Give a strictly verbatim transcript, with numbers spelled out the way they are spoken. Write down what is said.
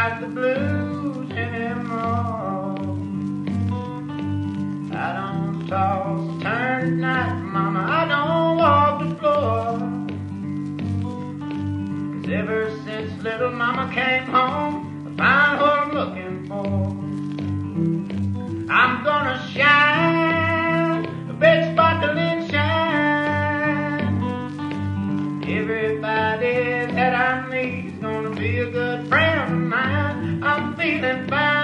like the blues anymore. I don't toss, turn at night, mama, I don't walk the floor. 'Cause ever since little mama came home, I find what I'm looking for. I'm gonna shine, a big sparkling shine. Everybody that I meet is gonna be a good friend of mine. I'm feeling fine.